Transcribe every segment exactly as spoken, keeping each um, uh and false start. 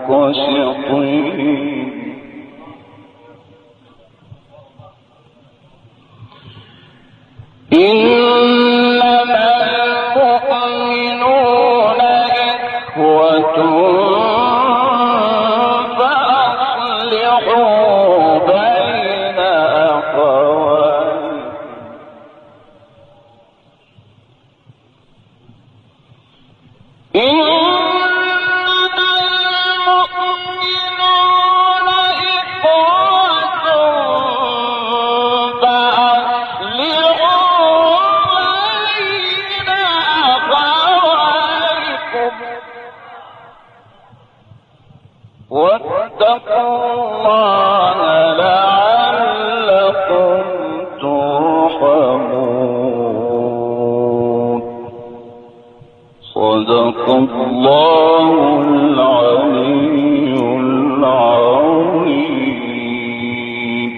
قسطين إنما المؤمنون إخوة فأصلحوا بين أخويكم واتقوا الله لعلكم ترحمون. صدق الله العلي العظيم.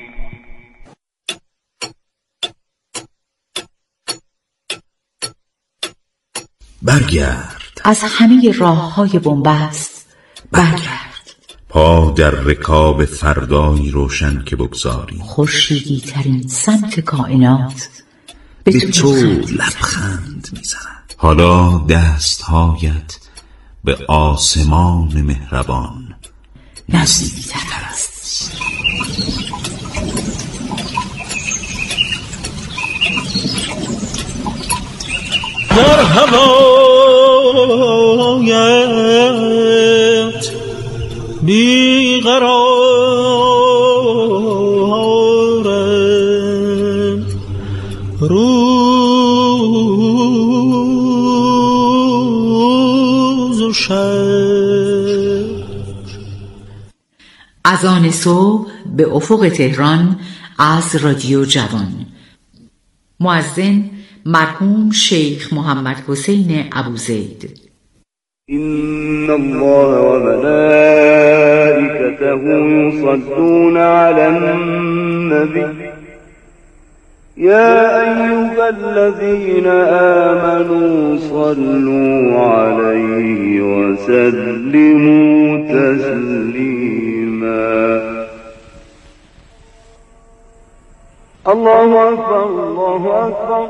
برگرد از همه راه‌های بنبست، برگرد پا در رکاب فردایی روشن که بگذاری، خورشیدی ترین سمت کائنات به تو لبخند میزند. حالا دستهایت به آسمان مهربان نزدیکتر است. در هوایت بیقرارم، روز و شب. از آن صبح به افق تهران از رادیو جوان. مؤذن مرحوم شیخ محمد حسین ابوزید. إن الله وملائكته يصلون على النبي يا أيها الذين آمنوا صلوا عليه وسلموا تسليما. الله أكبر الله أكبر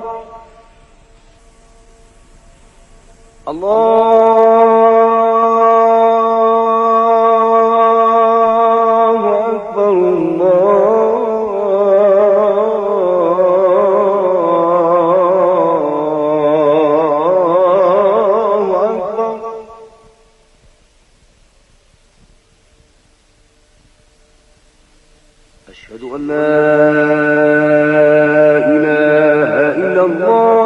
الله أكبر الله أكبر. أشهد أن لا إله إلا الله.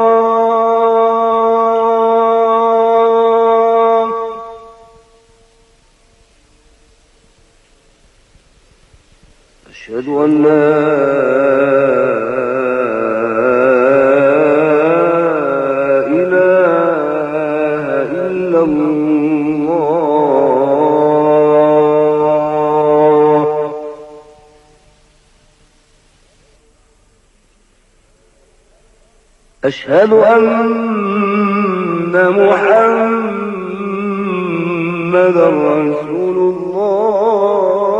أشهد أن لا إله إلا الله. أشهد أن محمدا رسول الله.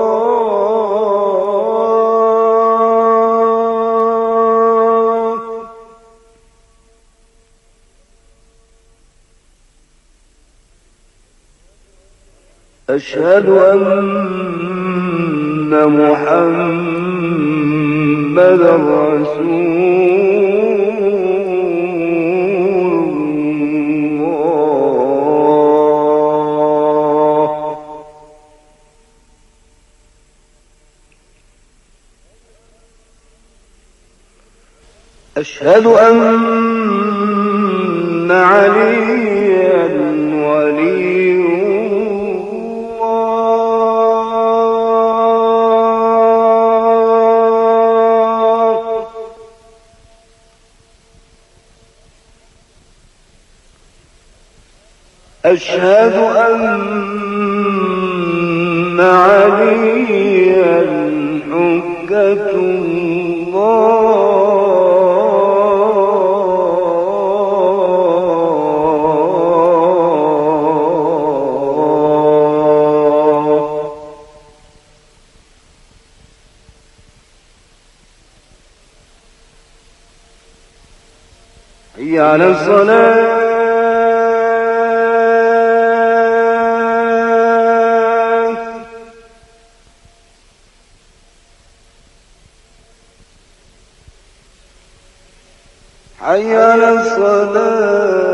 أشهد أن محمدا رسول الله. أشهد أن عليا ولي أشهد أن عليا حجة الله. على الصلاة حي على الصلاة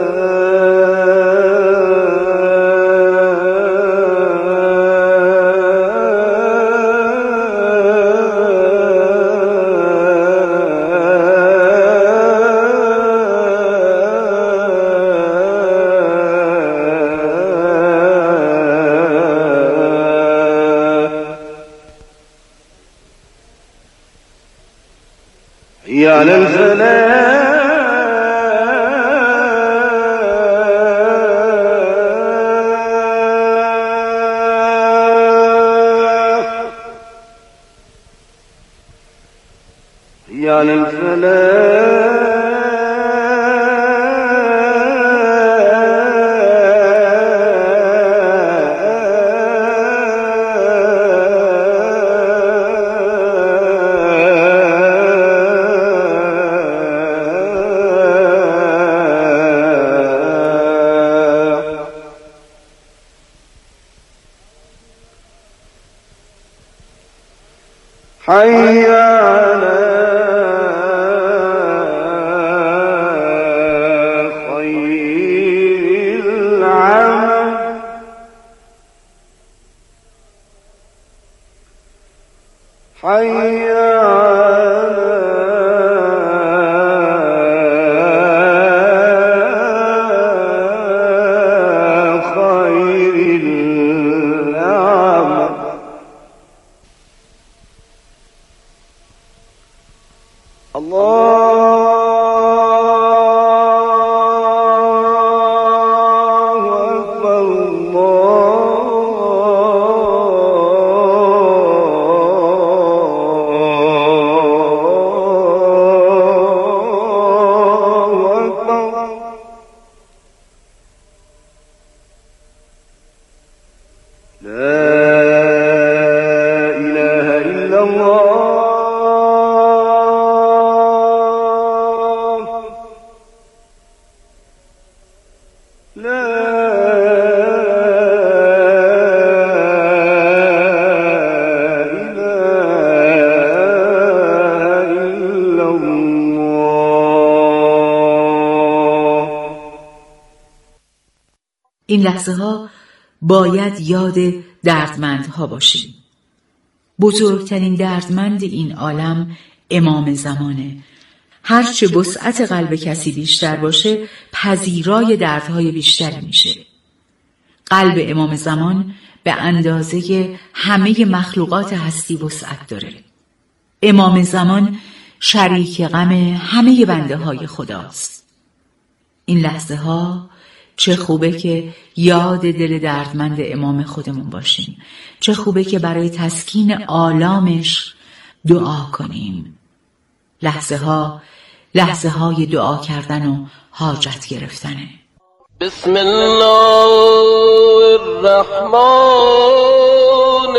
حي على الفلاح حي على الفلاح حي على خير العمل حي على خير العمل الله أكبر الله أكبر لا إله إلا الله لا إله إلا الله. این لحظه ها باید یاد دردمندها باشیم. بزرگترین دردمند این عالم امام زمانه. هرچه وسعت قلب کسی بیشتر باشه، پذیرای دردهای بیشتری میشه. قلب امام زمان به اندازه همه مخلوقات هستی وسعت داره. امام زمان شریک غم همه بنده های خداست. این لحظه ها چه خوبه که یاد دل دردمند امام خودمون باشیم. چه خوبه که برای تسکین آلامش دعا کنیم. لحظه ها لحظه های دعا کردن و حاجت گرفتنه. بسم الله الرحمن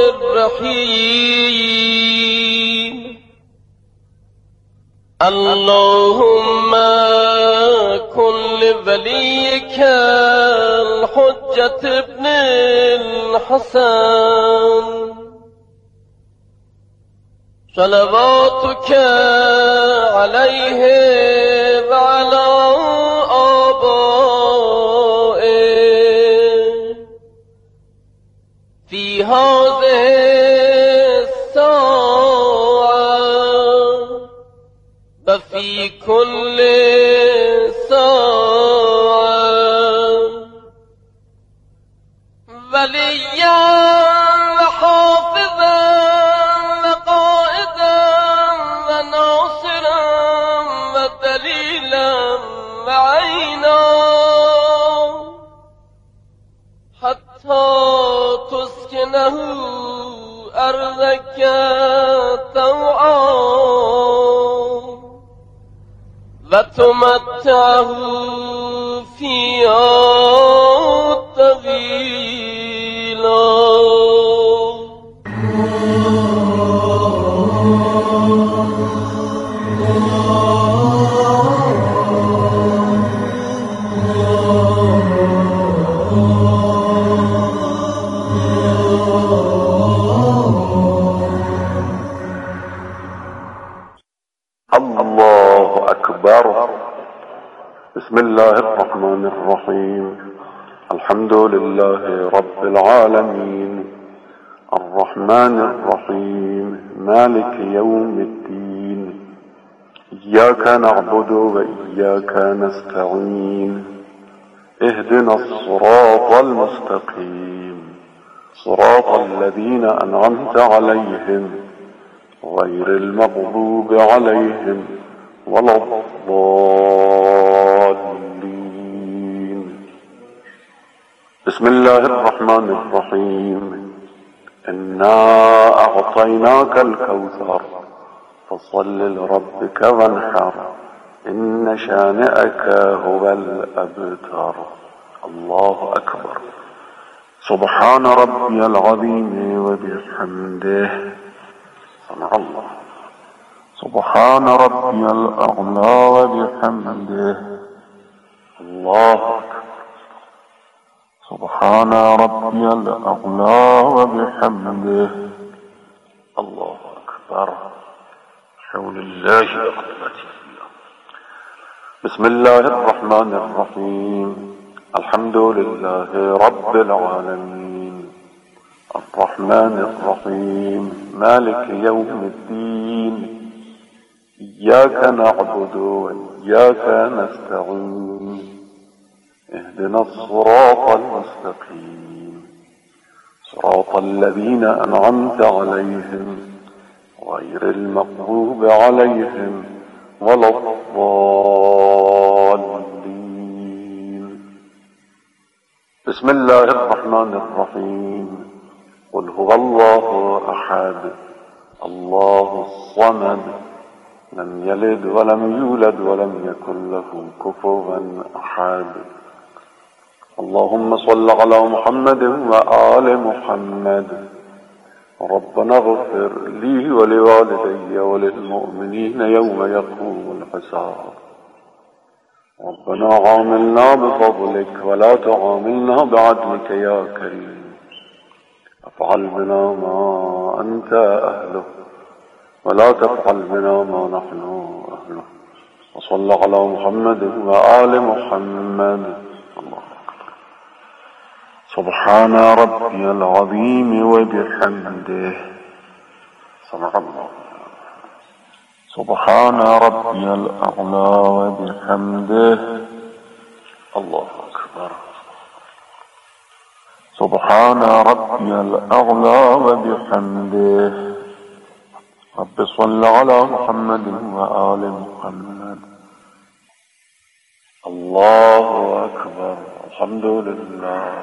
الرحیم. اللهم کن لولیک الحجة ابن الحسن صلواتك عليه وعلى آبائه في هذه الساعة وفي كل ساعة وليا وحافظا وقائدا وناصرا ودليلا وعينا حتى تسكنه أرضك طوعا وتمتعه فيها طويلا. بسم الله الرحمن الرحيم الحمد لله رب العالمين الرحمن الرحيم مالك يوم الدين إياك نعبد وإياك نستعين اهدنا الصراط المستقيم صراط الذين أنعمت عليهم غير المغضوب عليهم ولا الضالين بسم الله الرحمن الرحيم إنا أعطيناك الكوثر فصل لربك وانحر إن شانئك هو الأبتر الله أكبر سبحان ربي العظيم وبحمده سمع الله سبحان ربي الأعلى وبحمده الله أكبر سبحان ربي الأعلى وبحمده الله أكبر حول الله وقوته بسم الله الرحمن الرحيم الحمد لله رب العالمين الرحمن الرحيم مالك يوم الدين إياك نعبد وإياك نستعين اهدنا الصراط المستقيم صراط الذين أنعمت عليهم غير المغضوب عليهم ولا الضالين بسم الله الرحمن الرحيم قل هو الله أحد الله الصمد لم يلد ولم يولد ولم يكن له كفوا أحد اللهم صل على محمد وآل محمد ربنا اغفر لي ولوالدي وللمؤمنين يوم يقوم الحساب ربنا عاملنا بفضلك ولا تعاملنا بعدلك يا كريم افعل بنا ما أنت أهله ولا تفعل بنا ما نحن أهله وصل على محمد وآل محمد الله أكبر سبحان ربي العظيم وبحمده سمع الله سبحان ربي الأعلى وبحمده الله أكبر سبحان ربي الأعلى وبحمده رب صل على محمد وآل محمد الله أكبر الحمد لله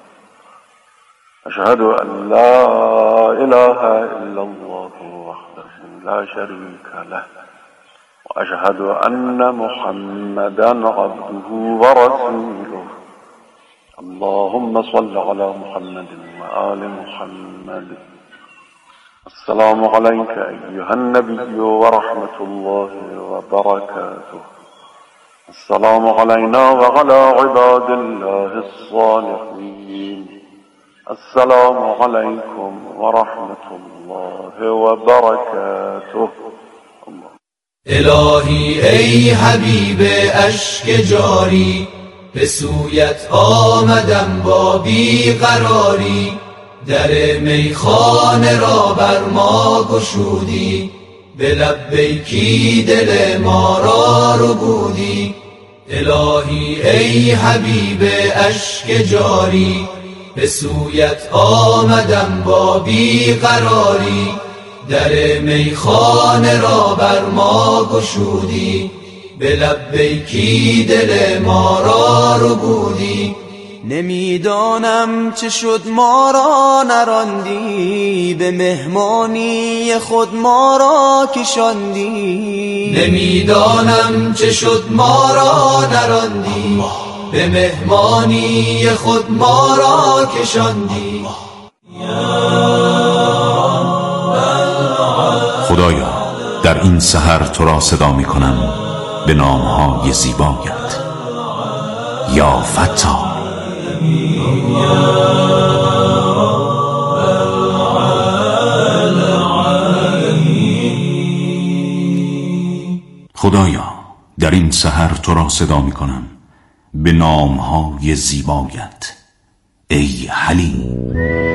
أشهد أن لا إله إلا الله وحده لا شريك له وأشهد أن محمدا عبده ورسوله اللهم صل على محمد وآل محمد السلام عليك أيها النبي ورحمة الله وبركاته السلام علينا وعلى عباد الله الصالحين السلام عليكم ورحمة الله وبركاته الهی ای حبیب اشک جاری به سویت آمدم با بیقراری در میخانه را بر ما گشودی به لبیکی دل ما را ربودی الهی ای حبیب اشک جاری به سویت آمدم با بیقراری در میخانه را بر ما گشودی به لبیکی دل ما را ربودی نمیدانم چه شد ما را نراندی به مهمانی خود ما را کشاندی نمیدانم چه شد ما را نراندی به مهمانی خود ما را کشاندی خدایا در این سحر تو را صدا می کنم به نامهای زیبایت یا فتاح خدایا در این سحر تو را صدا می کنم به نامهای زیبایت ای حلیم.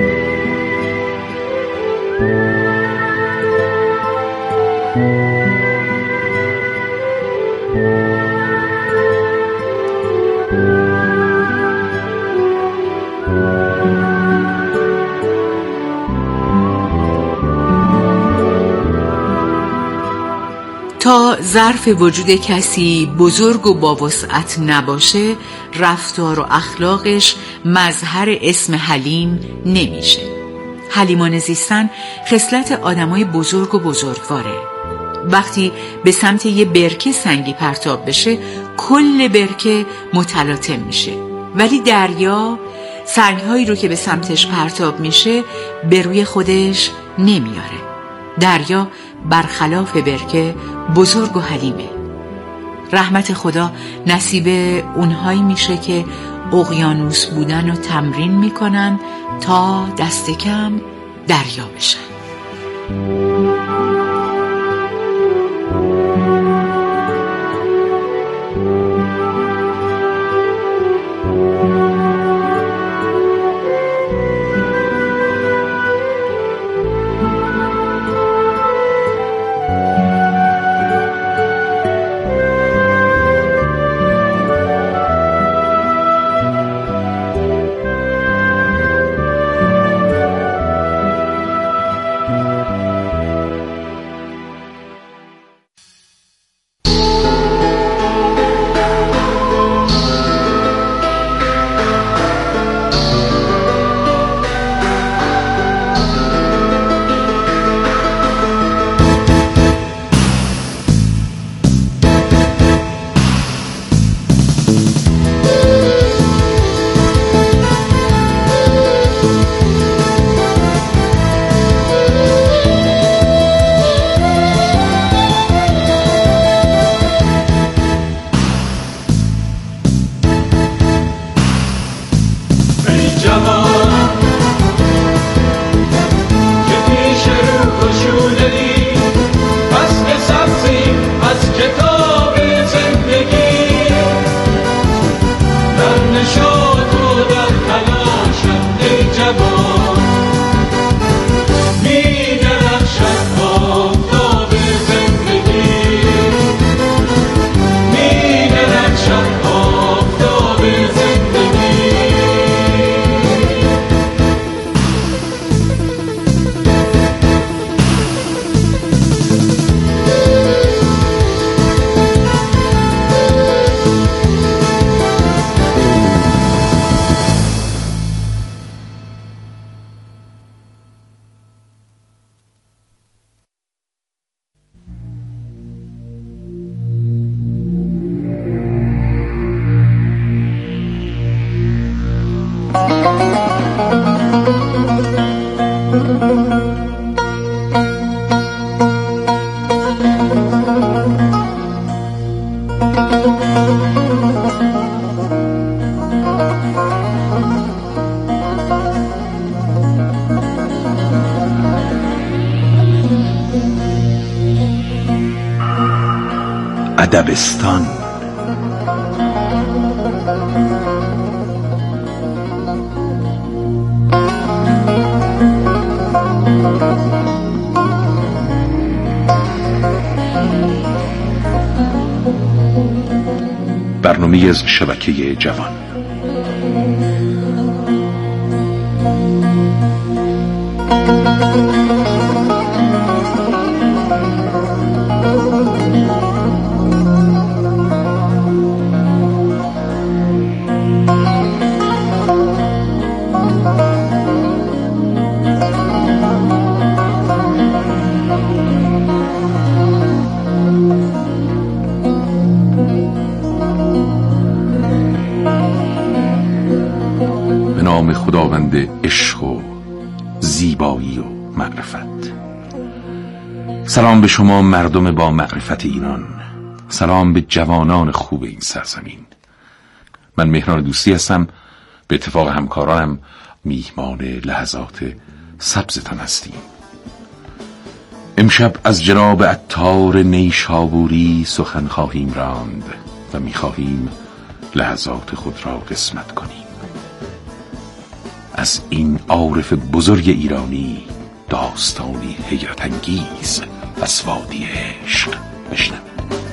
تا ظرف وجود کسی بزرگ و با وسعت نباشه، رفتار و اخلاقش مظهر اسم حلیم نمیشه. حلیمانه زیستن خصلت آدمای بزرگ و بزرگواره. وقتی به سمت یه برکه سنگی پرتاب بشه، کل برکه متلاطم میشه، ولی دریا سنگهایی رو که به سمتش پرتاب میشه به روی خودش نمیاره. دریا برخلاف برکه بزرگ و حلیمه. رحمت خدا نصیب اونهایی میشه که اقیانوس بودن و تمرین میکنن تا دست کم دریا بشن. ادبستان. برنامه از شبکه جوان. به نام خداوند عشق و زیبایی و معرفت. سلام به شما مردم با معرفت ایران، سلام به جوانان خوب این سرزمین. من مهران دوستی هستم، به اتفاق همکارانم میهمان لحظات سبزتان هستیم. امشب از جناب عطار نیشابوری سخن خواهیم راند و میخواهیم لحظات خود را قسمت کنیم. از این عارف بزرگ ایرانی داستانی حیرت انگیز از وادی عشق بشنویم.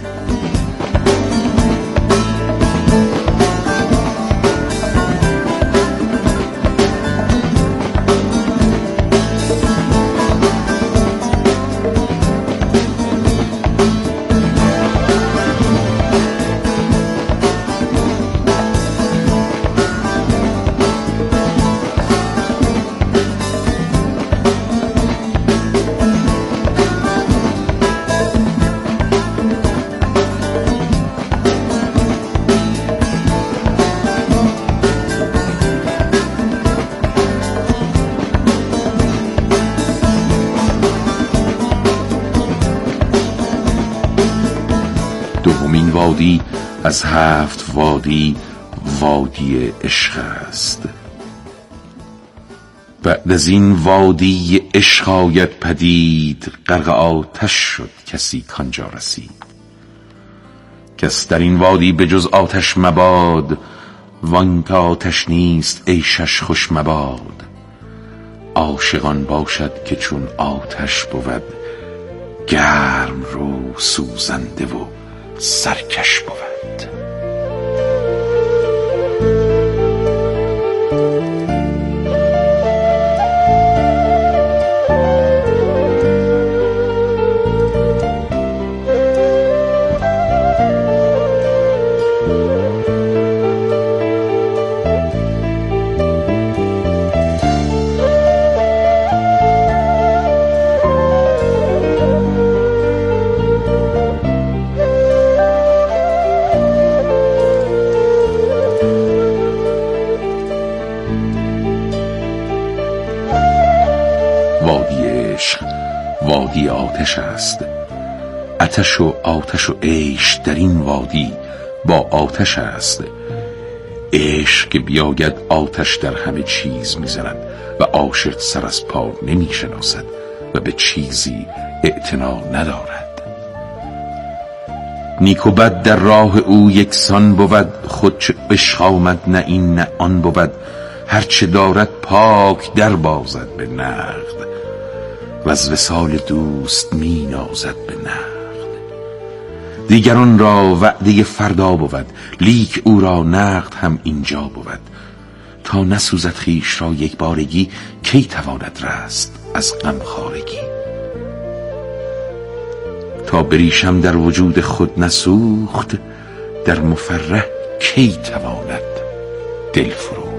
دومین وادی از هفت وادی وادی عشق است. بعد از این وادی عشق آید پدید، غرق آتش شد کسی کانجا رسید. کس در این وادی به جز آتش مباد، وانکه آتش نیست عیشش خوش مباد. عاشقان باشد که چون آتش بود، گرم رو سوزنده و سرکش بود. وادی عشق وادی آتش است. آتش و آتش و عشق در این وادی با آتش است. عشق که بیاید آتش در همه چیز میزند و عاشق سر از پا نمی شناسد و به چیزی اعتنا ندارد. نیک و بد در راه او یکسان بود، خود چه عشق آمد نه این نه آن بود. هرچه دارد پاک در بازد به نقد، و از وصال دوست می نازد به نقد. دیگران را وعده فردا بود، لیک او را نقد هم اینجا بود. تا نسوزد خویش را یک بارگی، کی تواند رست از غمخوارگی. تا بریشم در وجود خود نسوخت، در مفرح کی تواند دل فروخت.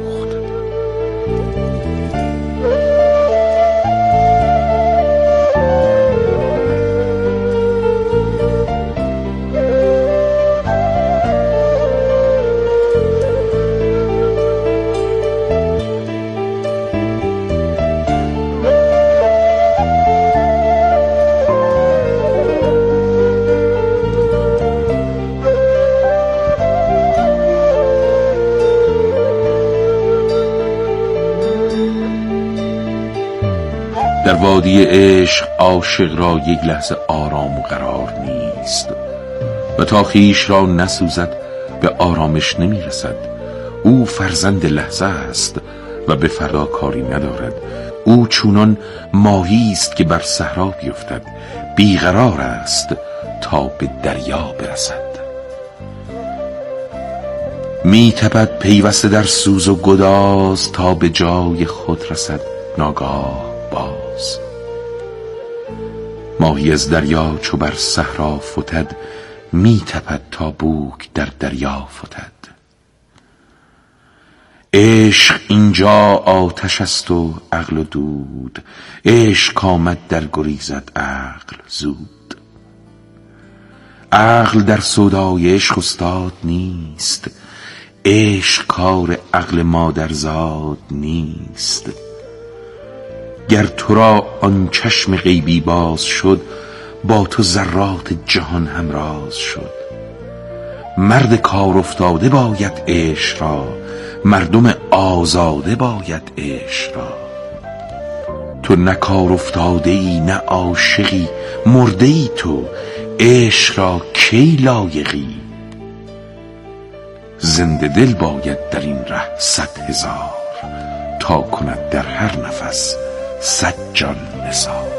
در وادی عشق عاشق را یک لحظه آرام و قرار نیست و تا خویش را نسوزد به آرامش نمی رسد. او فرزند لحظه است و به فردا کاری ندارد. او چونان ماهی است که بر صحرا بیفتد، بیقرار است تا به دریا برسد. می تپد پیوسته در سوز و گداز، تا به جای خود رسد ناگاه باز. ماهی از دریا چو بر صحرا فتد، می تپد تا بوک در دریا فتد. عشق اینجا آتش است و عقل و دود، عشق آمد در گریزد عقل زود. عقل در سودای عشق استاد نیست، عشق کار عقل مادرزاد نیست. گر تو را آن چشم غیبی باز شد، با تو ذرات جهان همراز شد. مرد کار افتاده باید عشق را، مردم آزاده باید عشق را. تو نه کار افتاده ای نه عاشقی، مرده ای تو عشق را کی لایقی. زنده دل باید در این ره صد هزار، تا کند در هر نفس صد جان نثار.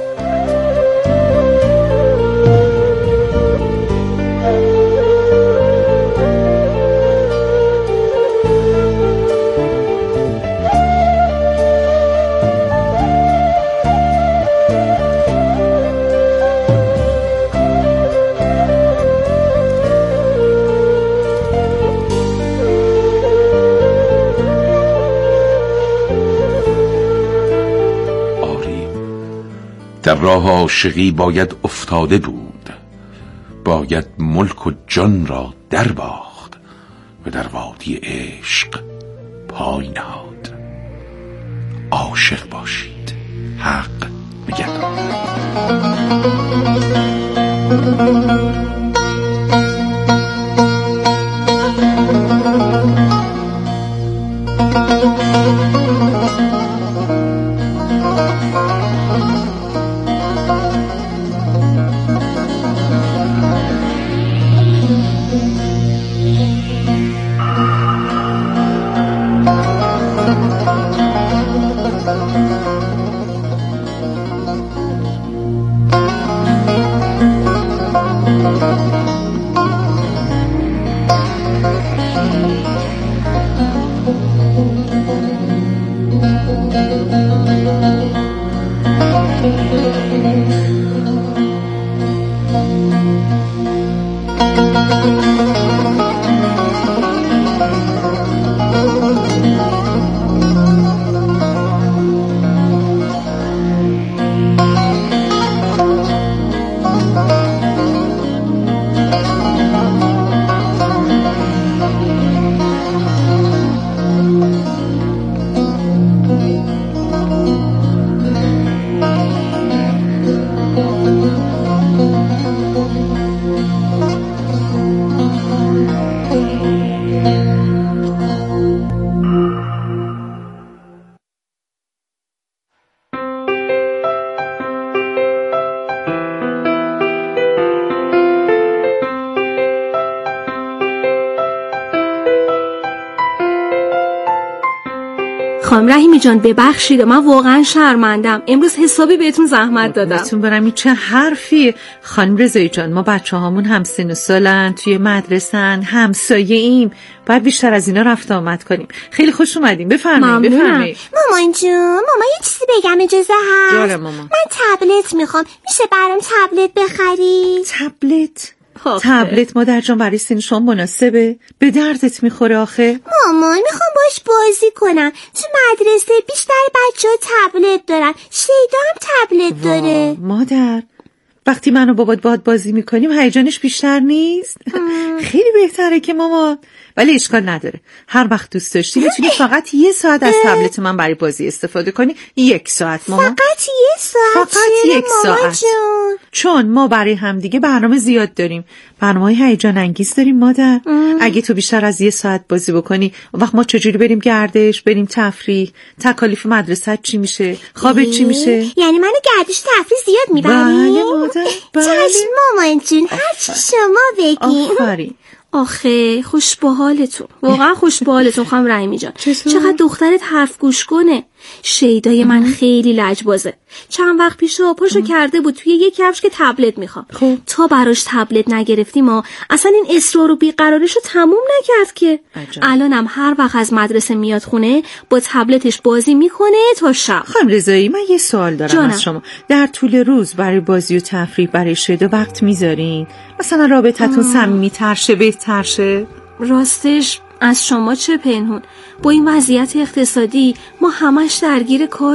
در راه عاشقی باید افتاده بود، باید ملک و جان را در باخت و در وادی عشق پای نهاد. عاشق باشید، حق نگهدار. خانم رحیمی جان ببخشید، من واقعا شرمندم، امروز حسابی بهتون زحمت دادم. بهتون برم این چه حرفی؟ خانم رضایی جان، ما بچه هامون هم سن و سالن، توی مدرسن، همسایه ایم، باید بیشتر از اینا رفت آمد کنیم. خیلی خوش اومدیم، بفرمایید بفرمایید. مامان جون، ماما یه چیزی بگم اجازه هست؟ جاره ماما. من تبلت میخوام، میشه برام تبلت بخری؟ تبلت؟ تبلت مادر جان برای سن شما مناسبه؟ به دردت میخوره آخه؟ مامان میخوام باش بازی کنم، تو مدرسه بیشتر بچه ها تبلت دارن، شیدا هم تبلت داره. مادر وقتی من و بابات باهات بازی میکنیم هیجانش بیشتر نیست؟ خیلی بهتره که ماما، ولی اشکال نداره، هر وقت دوست داشتی میتونی فقط یه ساعت از تبلت من برای بازی استفاده کنی. یک ساعت ماما. فقط یه ساعت؟ فقط یک ساعت جون؟ چون ما برای همدیگه برنامه زیاد داریم، برنامه‌های هیجان انگیز داریم مادر. ام. اگه تو بیشتر از یه ساعت بازی بکنی، وقت ما چجوری بریم گردش، بریم تفریح، تکالیف مدرسه چی میشه، خوابت چی میشه؟ یعنی منو گردش تفریح زیاد میبری؟ بله مادر، بله. چشم مامان جون، هر چی شما بگی. آفرین. آخه خوش با حالتون، واقعا خوش با حالتون خانم رحیمی جان. چقدر دخترت حرف گوش کنه. شیدای من خیلی لجبازه، چند وقت پیش پاشو کرده بود توی یک کفش که تبلت میخوام. خب. تا براش تبلت نگرفتیم ما اصلا این اصرار و بیقراریشو تموم نکرد که. الانم هر وقت از مدرسه میاد خونه با تبلتش بازی میکنه تا شب. خانم رضایی من یه سوال دارم جانم. از شما در طول روز برای بازی و تفریح برای شیدا وقت میذارین؟ مثلا رابطتون صمیمی‌تر شه، بهتر شه؟ راستش از شما چه پنهون، با این وضعیت اقتصادی ما همش درگیر کار